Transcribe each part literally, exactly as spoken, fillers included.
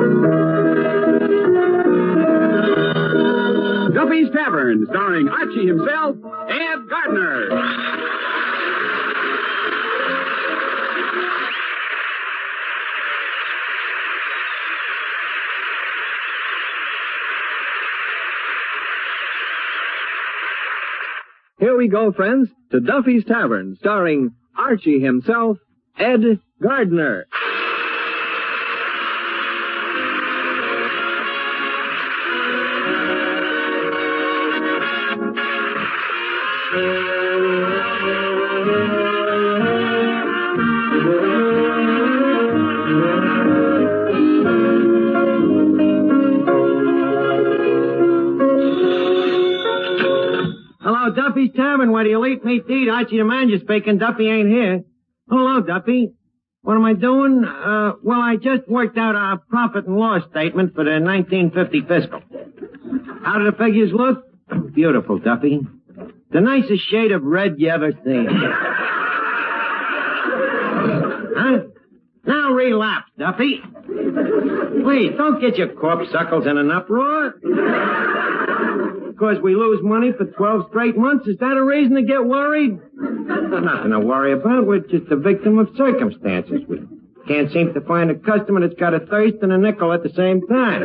Duffy's Tavern, starring Archie himself, Ed Gardner. Here we go, friends, to Duffy's Tavern, starring Archie himself, Ed Gardner. Duffy's Tavern, where the elite meet to eat. Archie the manager speaking. Duffy ain't here. Hello, Duffy. What am I doing? Uh, well, I just worked out our profit and loss statement for the nineteen fifty fiscal. How do the figures look? Beautiful, Duffy. The nicest shade of red you ever seen. Huh? Now relapse, Duffy. Please, don't get your corpuscles in an uproar. Because we lose money for twelve straight months, is that a reason to get worried? Nothing to worry about. We're just a victim of circumstances. We can't seem to find a customer that's got a thirst and a nickel at the same time.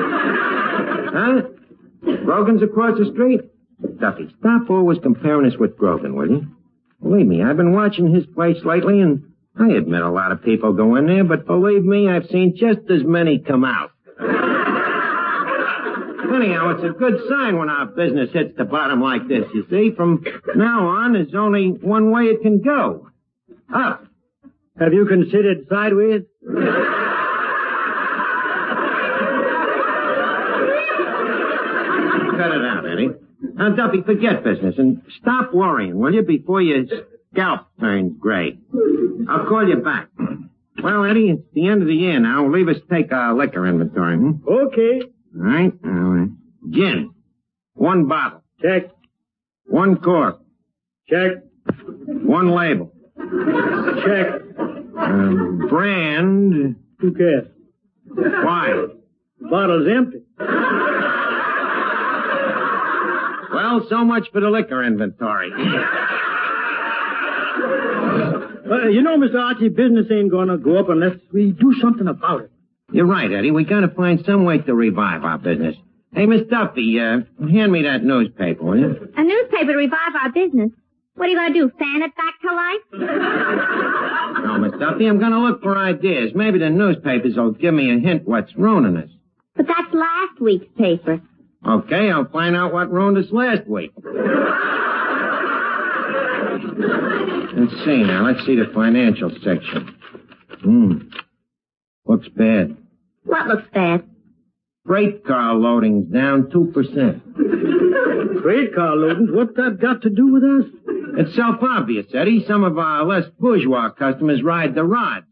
Huh? Grogan's across the street? Duffy, stop always comparing us with Grogan, will you? Believe me, I've been watching his place lately, and I admit a lot of people go in there, but believe me, I've seen just as many come out. Anyhow, it's a good sign when our business hits the bottom like this, you see. From now on, there's only one way it can go. Up. Have you considered sideways? Cut it out, Eddie. Now, Duffy, forget business and stop worrying, will you, before your scalp turns gray. I'll call you back. Well, Eddie, it's the end of the year now. Leave us take our liquor inventory, hmm? Okay. All right. Uh, gin. One bottle. Check. One cork. Check. One label. Check. Um, brand. Who cares? Why? The bottle's empty. Well, so much for the liquor inventory. Uh, you know, Mister Archie, business ain't gonna go up unless we do something about it. You're right, Eddie. We gotta find some way to revive our business. Hey, Miss Duffy, uh, hand me that newspaper, will you? A newspaper to revive our business? What are you gonna do, fan it back to life? No, Miss Duffy, I'm gonna look for ideas. Maybe the newspapers will give me a hint what's ruining us. But that's last week's paper. Okay, I'll find out what ruined us last week. Let's see now. Let's see the financial section. Hmm. Looks bad. What looks bad? Freight car loadings down two percent. Freight car loadings? What's that got to do with us? It's self-obvious, Eddie. Some of our less bourgeois customers ride the rods.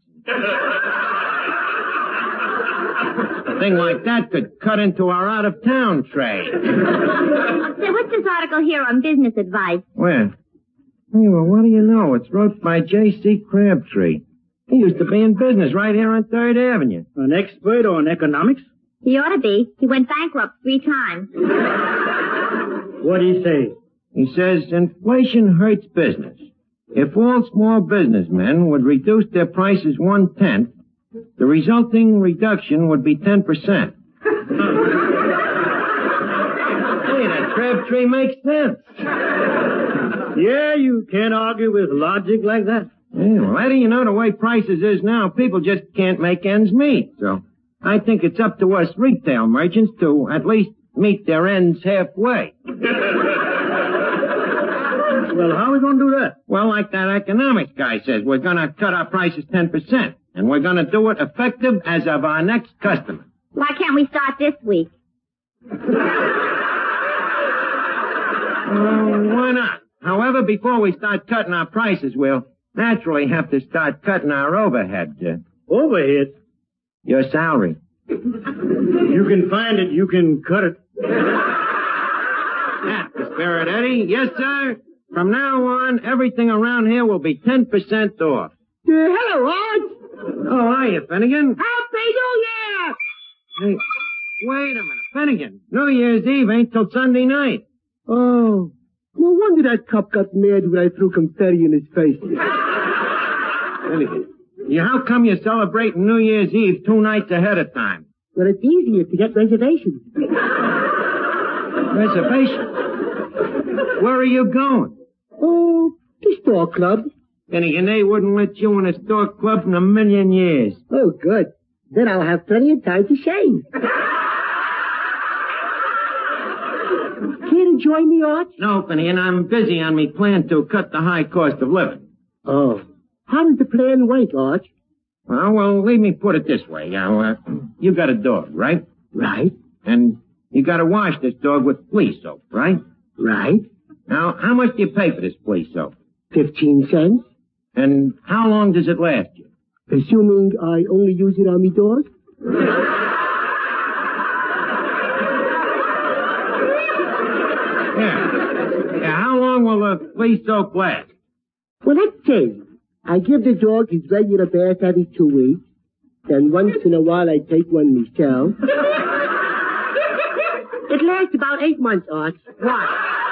A thing like that could cut into our out-of-town trade. Say, what's this article here on business advice? Where? Hey, well, what do you know? It's wrote by J C Crabtree. He used to be in business right here on third Avenue. An expert on economics? He ought to be. He went bankrupt three times. What'd he say? He says inflation hurts business. If all small businessmen would reduce their prices one-tenth, the resulting reduction would be ten percent. Hey, that Crabtree makes sense. Yeah, you can't argue with logic like that. Yeah, well, Eddie, you know, the way prices is now, people just can't make ends meet. So I think it's up to us retail merchants to at least meet their ends halfway. Well, how are we going to do that? Well, like that economics guy says, we're going to cut our prices ten percent. And we're going to do it effective as of our next customer. Why can't we start this week? Uh, why not? However, before we start cutting our prices, we'll naturally have to start cutting our overhead. Uh, overhead? Your salary. You can find it. You can cut it. That's the spirit, Eddie. Yes, sir. From now on, everything around here will be ten percent off. Uh, hello, Rod. Oh, hiya, Finnegan. Happy New Year! Hey, wait a minute. Finnegan, New Year's Eve ain't till Sunday night. Oh, no wonder that cop got mad when I threw confetti in his face. Finnegan, you, how come you're celebrating New Year's Eve two nights ahead of time? Well, it's easier to get reservations. Reservation? Where are you going? Oh, the store club. Finnegan, they wouldn't let you in a store club in a million years. Oh, good. Then I'll have plenty of time to shave. Can't you join me, Arch? No, Finnegan, I'm busy on me plan to cut the high cost of living. Oh. How does the plan work, Arch? Well, well, let me put it this way. Now, uh, you got a dog, right? Right. And you got to wash this dog with flea soap, right? Right. Now, how much do you pay for this flea soap? Fifteen cents. And how long does it last you? Assuming I only use it on me dog? Yeah. Yeah, how long will the flea soap last? Well, let's say I give the dog his regular bath every two weeks. Then once in a while I take one myself. It lasts about eight months, Arch. Why?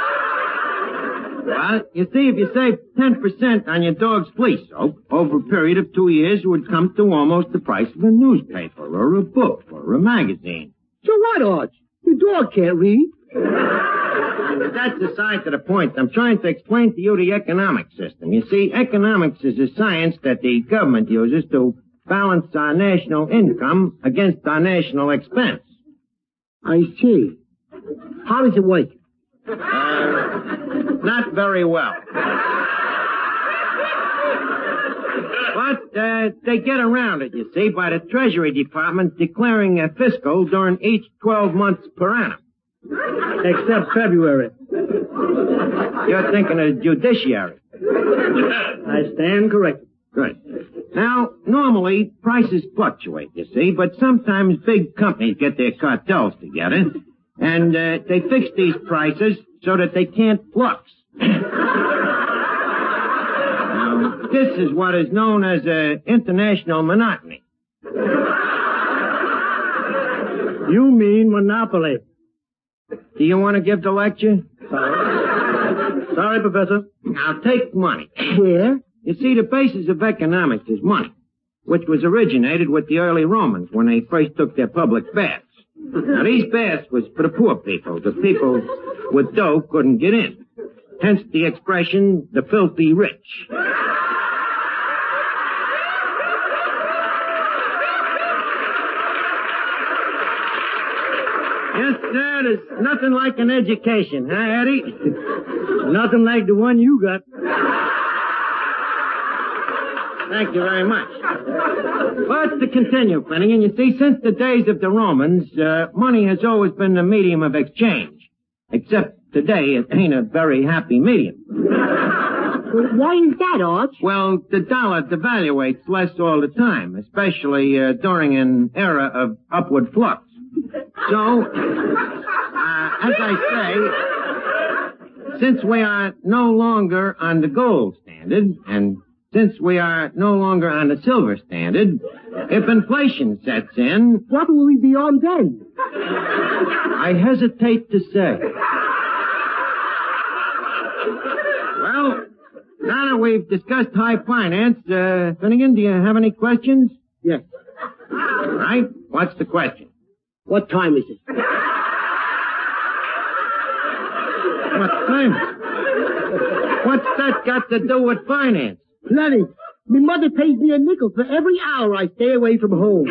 Well, you see, if you save ten percent on your dog's flea soap, over a period of two years, it would come to almost the price of a newspaper or a book or a magazine. So what, Arch? The dog can't read. That's aside to the point. I'm trying to explain to you the economic system. You see, economics is a science that the government uses to balance our national income against our national expense. I see. How does it work? Uh, not very well. But uh, they get around it, you see, by the Treasury Department declaring a fiscal during each twelve months per annum. Except February. You're thinking of judiciary. I stand corrected. Good. Now, normally, prices fluctuate, you see, but sometimes big companies get their cartels together, and uh, they fix these prices so that they can't flux. Now, this is what is known as uh, international monotony. You mean monopoly. Do you want to give the lecture? Sorry. Sorry, Professor. Now, take money. Yeah? You see, the basis of economics is money, which was originated with the early Romans when they first took their public baths. Now, these baths was for the poor people. The people with dough couldn't get in. Hence the expression, the filthy rich. Yes, sir, there's nothing like an education, huh, Eddie? Nothing like the one you got. Thank you very much. But to continue, Finnegan, you see, since the days of the Romans, uh, money has always been the medium of exchange. Except today, it ain't a very happy medium. Why is that, Arch? Well, the dollar devaluates less all the time, especially uh, during an era of upward flux. So, uh, as I say, since we are no longer on the gold standard, and since we are no longer on the silver standard, if inflation sets in... What will we be on then? I hesitate to say. Well, now that we've discussed high finance, uh, Finnegan, do you have any questions? Yes. All right. What's the question? What time is it? What time? What's that got to do with finance? Plenty. My mother pays me a nickel for every hour I stay away from home.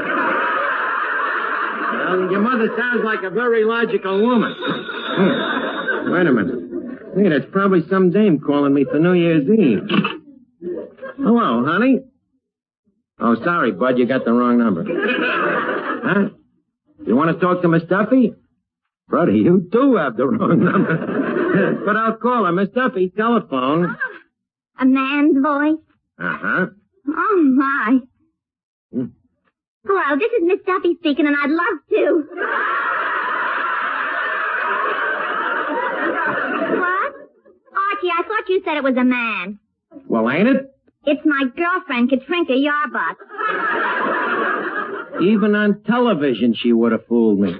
Well, your mother sounds like a very logical woman. Hmm. Wait a minute. Hey, that's probably some dame calling me for New Year's Eve. Hello, honey. Oh, sorry, bud, you got the wrong number. Huh? You want to talk to Miss Duffy? Brother, you do have the wrong number. But I'll call her. Miss Duffy, telephone. A man's voice? Uh-huh. Oh, my. Hmm. Hello, this is Miss Duffy speaking, and I'd love to. What? Archie, I thought you said it was a man. Well, ain't it? It's my girlfriend, Katrinka Yarbutz. Even on television, she would have fooled me.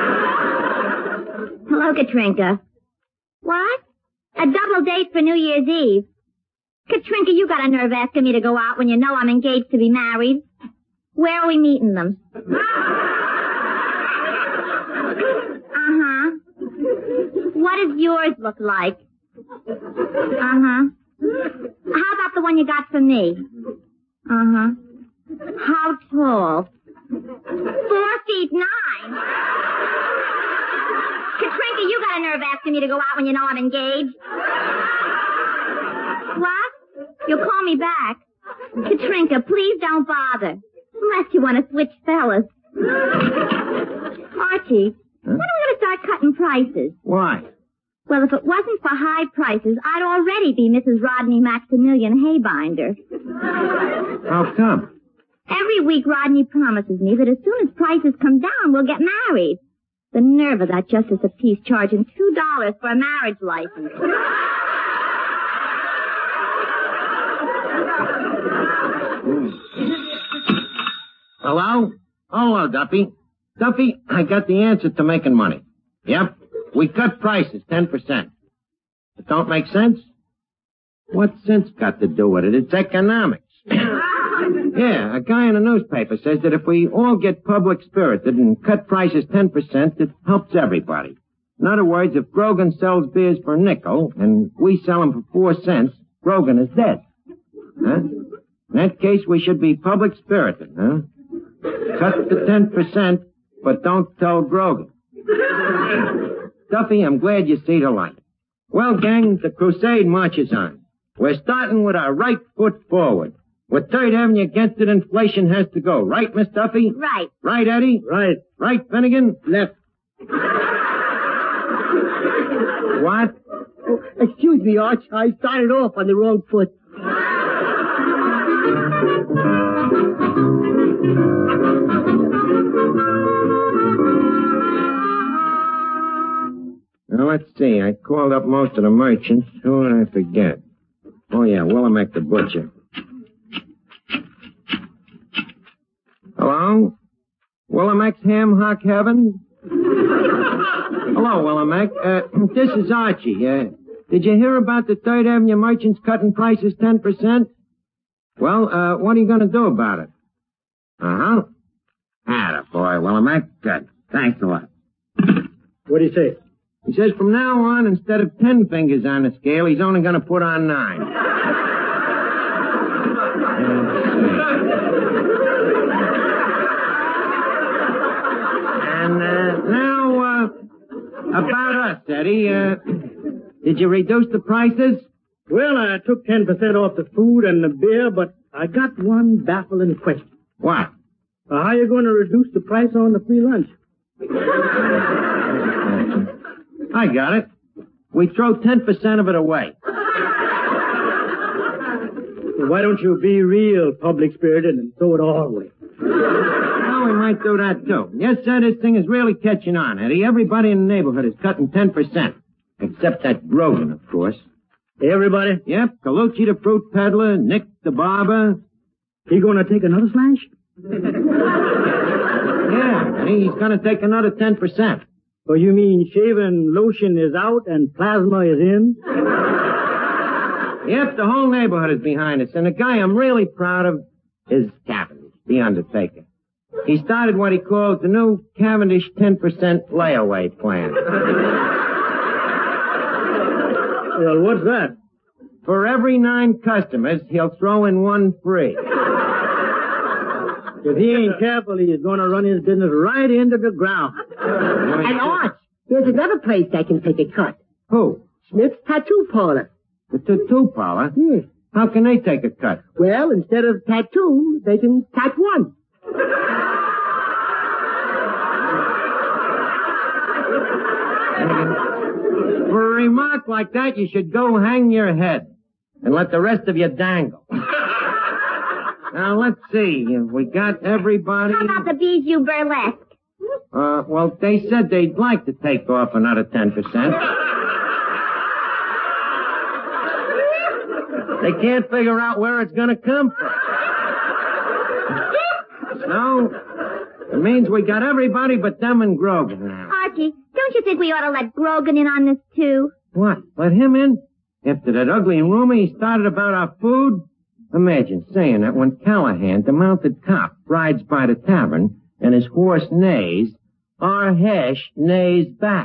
Hello, Katrinka. What? A double date for New Year's Eve. Katrinka, you got a nerve asking me to go out when you know I'm engaged to be married. Where are we meeting them? Uh-huh. What does yours look like? Uh-huh. How about the one you got for me? Uh-huh. How tall? Four feet nine. Katrinka, you got a nerve asking me to go out when you know I'm engaged. What? You'll call me back. Katrinka, please don't bother. Unless you want to switch fellas. Archie, huh? When are we going to start cutting prices? Why? Well, if it wasn't for high prices, I'd already be Missus Rodney Maximilian Haybinder. How come? Every week Rodney promises me that as soon as prices come down, we'll get married. The nerve of that justice of peace charging two dollars for a marriage license. Hello? Hello, Duffy. Duffy, I got the answer to making money. Yep. We cut prices ten percent. It don't make sense? What's sense got to do with it? It's economics. Yeah, a guy in a newspaper says that if we all get public spirited and cut prices ten percent, it helps everybody. In other words, if Grogan sells beers for a nickel and we sell them for four cents, Grogan is dead. Huh? In that case, we should be public spirited, huh? Cut the ten percent, but don't tell Grogan. Duffy, I'm glad you see the light. Well, gang, the crusade marches on. We're starting with our right foot forward. With Third Avenue against it, inflation has to go. Right, Miss Duffy? Right. Right, Eddie? Right. Right, Finnegan? Left. What? Oh, excuse me, Arch. I started off on the wrong foot. Now, let's see. I called up most of the merchants. Who did I forget? Oh, yeah, Willamette the butcher. Hello? Willamette Ham Hock Heaven? Hello, Willamette. Uh, this is Archie. Uh, did you hear about the Third Avenue merchants cutting prices ten percent? Well, uh, what are you going to do about it? Uh-huh. Attaboy, Willamette. Good. Thanks a lot. What do you say? He says from now on, instead of ten fingers on the scale, he's only going to put on nine. And uh, now, uh, about us, Eddie. Uh, did you reduce the prices? Well, I took ten percent off the food and the beer, but I got one baffling question. What? Uh, how are you going to reduce the price on the free lunch? I got it. We throw ten percent of it away. Well, why don't you be real public-spirited and throw it all away? Well, we might do that, too. Yes, sir, this thing is really catching on, Eddie. Everybody in the neighborhood is cutting ten percent. Except that Grogan, of course. Everybody? Yep, Colucci the fruit peddler, Nick the barber. He going to take another slash? Yeah, Eddie, he's going to take another ten percent. So you mean shaving lotion is out and plasma is in? Yep, the whole neighborhood is behind us. And the guy I'm really proud of is Cavendish, the undertaker. He started what he calls the new Cavendish ten percent layaway plan. Well, what's that? For every nine customers, he'll throw in one free. If he ain't careful, he's going to run his business right into the ground. And Arch, there's another place they can take a cut. Who? Smith's Tattoo Parlor. The tattoo parlor? Yes. How can they take a cut? Well, instead of tattoo, they can tat one. For a remark like that, you should go hang your head and let the rest of you dangle. Now, let's see. We got everybody... How about the Bijou Burlesque? Uh, well, they said they'd like to take off another ten percent. They can't figure out where it's going to come from. So, It means we got everybody but them and Grogan now. Archie, don't you think we ought to let Grogan in on this, too? What? Let him in? After that ugly rumor he started about our food? Imagine saying that when Callahan, the mounted cop, rides by the tavern and his horse neighs, our Hesh neighs back.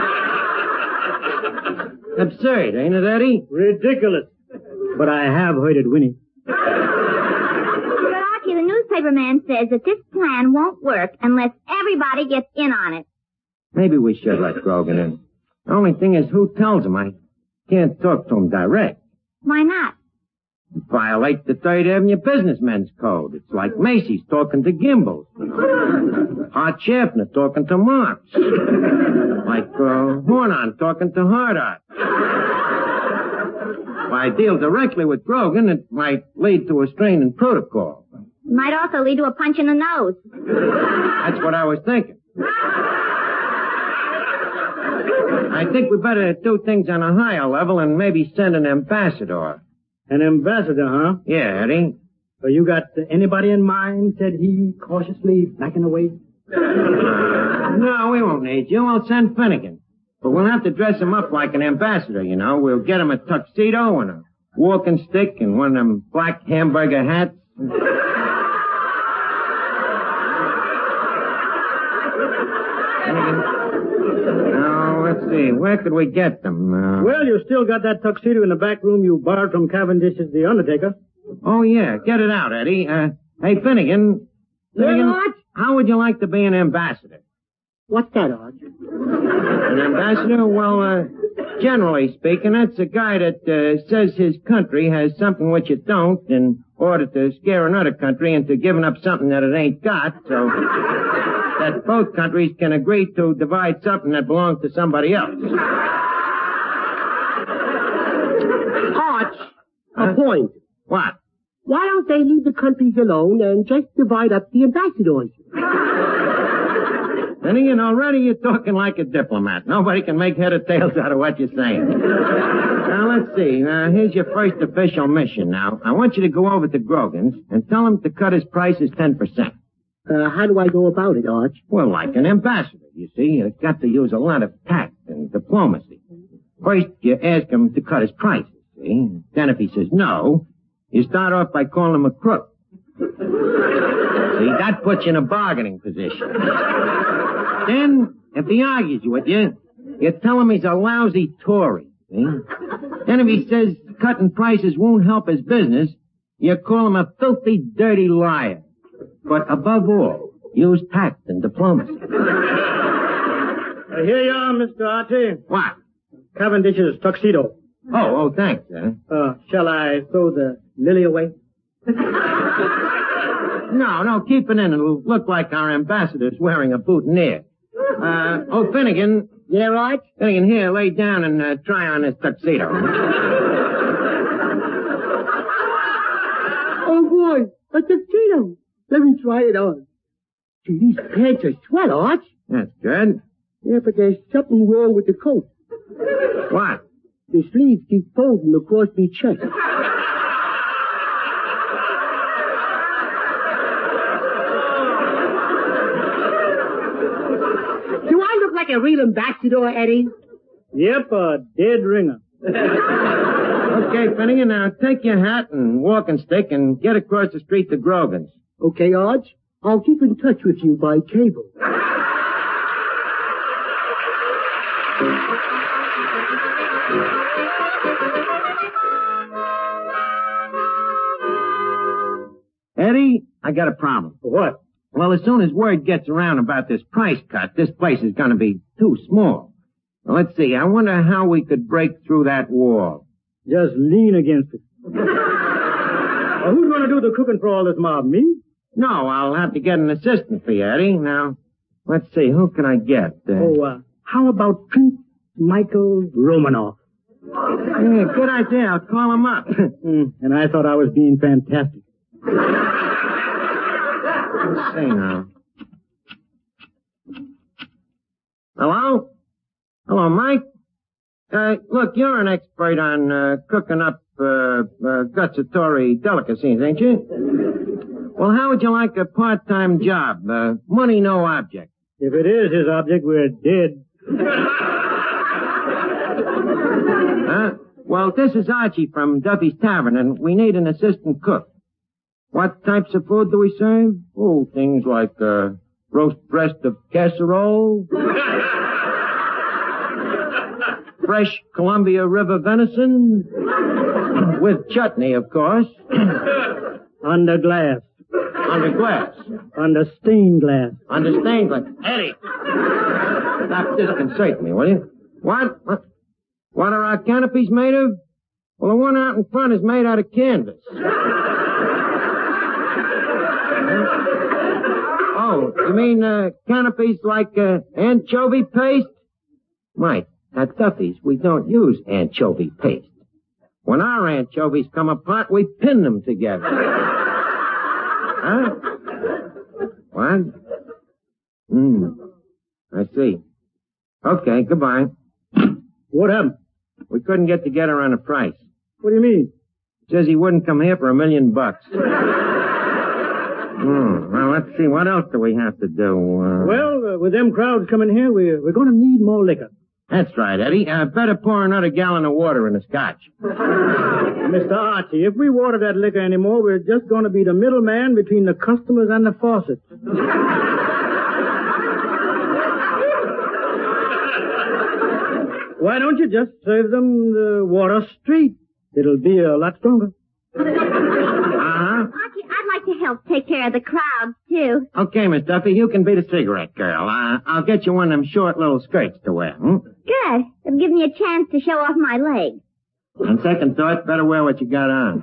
Absurd, ain't it, Eddie? Ridiculous. But I have heard it, Winnie. But Archie, the newspaper man says that this plan won't work unless everybody gets in on it. Maybe we should let Grogan in. The only thing is, who tells him? I can't talk to him direct. Why not? Violate the Third Avenue Businessmen's Code. It's like Macy's talking to Gimbels. Art Schaffner talking to Marx. Like uh, Hornon talking to Hard Art. If I deal directly with Grogan, it might lead to a strain in protocol. It might also lead to a punch in the nose. That's what I was thinking. I think we better do things on a higher level and maybe send an ambassador. An ambassador, huh? Yeah, Eddie. So you got anybody in mind, said he, cautiously backing away? No, we won't need you. We'll send Finnegan. But we'll have to dress him up like an ambassador, you know. We'll get him a tuxedo and a walking stick and one of them black hamburger hats. Now, let's see. Where could we get them? Uh... Well, you still got that tuxedo in the back room you borrowed from Cavendish's The Undertaker. Oh, yeah. Get it out, Eddie. Uh, hey, Finnegan. Finnegan, What? how would you like to be an ambassador? What's that, Arch? An ambassador? Well, uh, generally speaking, that's a guy that uh, says his country has something which it don't in order to scare another country into giving up something that it ain't got, so that both countries can agree to divide something that belongs to somebody else. Arch, a Huh? point. What? Why don't they leave the countries alone and just divide up the ambassadors? Finnegan, already you're talking like a diplomat. Nobody can make head or tails out of what you're saying. Now, let's see. Now, here's your first official mission now. I want you to go over to Grogan's and tell him to cut his prices ten percent. Uh, how do I go about it, Arch? Well, like an ambassador, you see. You've got to use a lot of tact and diplomacy. First, you ask him to cut his prices, see? Then if he says no, you start off by calling him a crook. See, that puts you in a bargaining position. Then, if he argues with you, you tell him he's a lousy Tory, see? Then if he says cutting prices won't help his business, you call him a filthy, dirty liar. But above all, use tact and diplomacy. Uh, here you are, Mister Archie. What? Cavendish's tuxedo. Oh, oh, thanks, sir. Uh, shall I throw the lily away? No, no, keep it in. It'll look like our ambassador's wearing a boutonniere. Uh, oh, Finnegan. Yeah, Arch? Finnegan, here, lay down and uh, try on this tuxedo. Oh, boy, a tuxedo. Let me try it on. Gee, these pants are swell, Arch. That's good. Yeah, but there's something wrong with the coat. What? The sleeves keep folding across me chest. Do I look like a real ambassador, Eddie? Yep, a dead ringer. Okay, Finnegan, now take your hat and walking stick and get across the street to Grogan's. Okay, Arch. I'll keep in touch with you by cable. Eddie, I got a problem. What? Well, as soon as word gets around about this price cut, this place is going to be too small. Well, let's see. I wonder how we could break through that wall. Just lean against it. Well, who's going to do the cooking for all this mob? Me? No, I'll have to get an assistant for you, Eddie. Now, let's see. Who can I get? Uh, Oh, uh, how about Prince Michael Romanoff? yeah, good idea. I'll call him up. Mm, and I thought I was being fantastic. Let's see now. Hello? Hello, Mike? Uh, look, you're an expert on uh, cooking up uh, uh, gustatory delicacies, ain't you? Well, how would you like a part-time job? Uh, money no object. If it is his object, we're dead. Huh? Well, this is Archie from Duffy's Tavern, and we need an assistant cook. What types of food do we serve? Oh, things like, uh, roast breast of casserole, fresh Columbia River venison, with chutney, of course. Under glass. Under glass. Under stained glass. Under stained glass. Eddie! Stop disconcerting me, will you? What? What? What are our canopies made of? Well, the one out in front is made out of canvas. Oh, you mean, uh, canopies like, uh, anchovy paste? Mike, at Duffy's, we don't use anchovy paste. When our anchovies come apart, we pin them together. Huh? What? Hmm. I see. Okay, goodbye. What happened? We couldn't get together on a price. What do you mean? Says he wouldn't come here for a million bucks. Hmm. Well, let's see. What else do we have to do? Uh... Well, uh, with them crowds coming here, we're, we're going to need more liquor. That's right, Eddie. Uh, better pour another gallon of water in the scotch. Mister Archie, if we water that liquor anymore, we're just going to be the middleman between the customers and the faucets. Why don't you just serve them the water straight? It'll be a lot stronger. Uh-huh. Archie, I'd like to help take care of the crowds, too. Okay, Miss Duffy, you can be the cigarette girl. Uh, I'll get you one of them short little skirts to wear. Hmm? Good. It'll give me a chance to show off my legs. On second thought, better wear what you got on.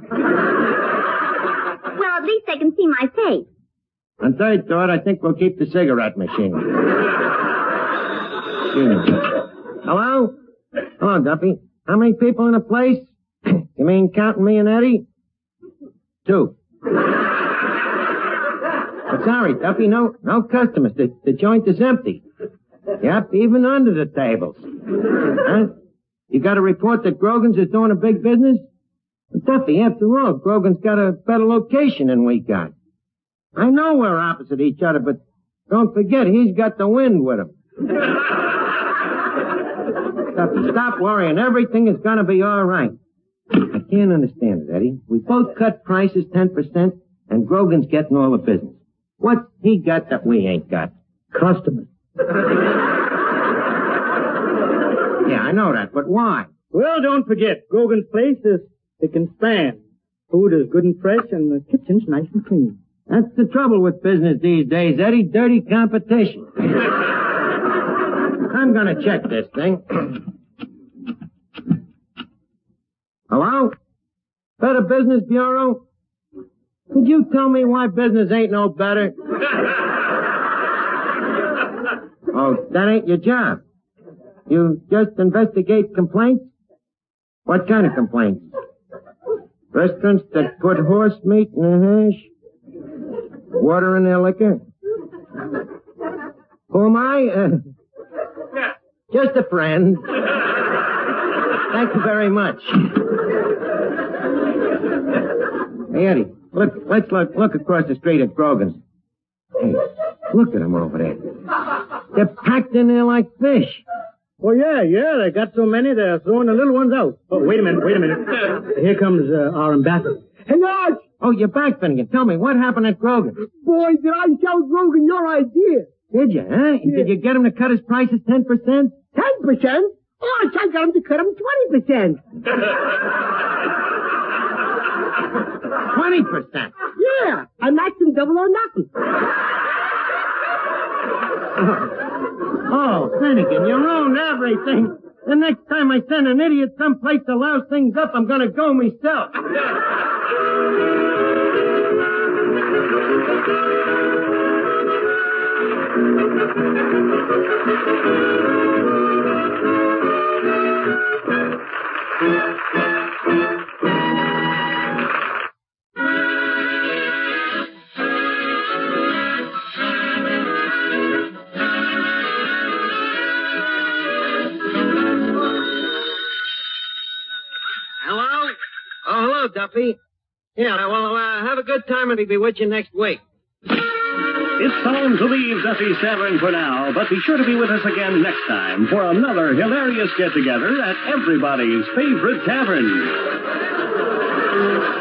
Well, at least they can see my face. On third thought, I think we'll keep the cigarette machine. Excuse me. Hello? Hello, Duffy. How many people in the place? You mean counting me and Eddie? Two. But sorry, Duffy, no, no customers. The, the joint is empty. Yep, even under the tables. Huh? You got a report that Grogan's is doing a big business? But Duffy, after all, Grogan's got a better location than we got. I know we're opposite each other, but don't forget, he's got the wind with him. Duffy, stop worrying. Everything is gonna be all right. I can't understand it, Eddie. We both cut prices ten percent, and Grogan's getting all the business. What's he got that we ain't got? Customers. Yeah, I know that, but why? Well, don't forget, Grogan's place is spick and span. Food is good and fresh, and the kitchen's nice and clean. That's the trouble with business these days, Eddie. Dirty competition. I'm gonna check this thing. Hello? Better Business Bureau? Could you tell me why business ain't no better? Oh, that ain't your job. You just investigate complaints? What kind of complaints? Restaurants that put horse meat in their hash? Water in their liquor? Who am I? Uh, just a friend. Thank you very much. Hey, Eddie, look, let's look, look across the street at Grogan's. Hey, look at them over there. They're packed in there like fish. Oh, yeah, yeah, they got so many, they're throwing the little ones out. Oh, wait a minute, wait a minute. Here comes uh, our ambassador. Hey, Arch! Oh, you're back, Finnegan. Tell me, what happened at Grogan's? Boy, did I tell Grogan your idea. Did you, huh? Yeah. Did you get him to cut his prices ten percent? Ten percent? Oh, I got him to cut him twenty percent. twenty percent? Yeah, I matched him double or nothing. Oh, Finnegan, you ruined everything. The next time I send an idiot someplace to louse things up, I'm gonna go myself. Hello? Oh, hello, Duffy. Yeah, well, uh, have a good time and we'll be with you next week. It's time to leave Duffy's Tavern for now, but be sure to be with us again next time for another hilarious get-together at everybody's favorite tavern.